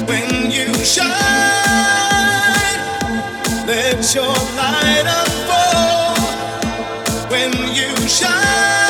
When you shine, let your light unfold. When you shine.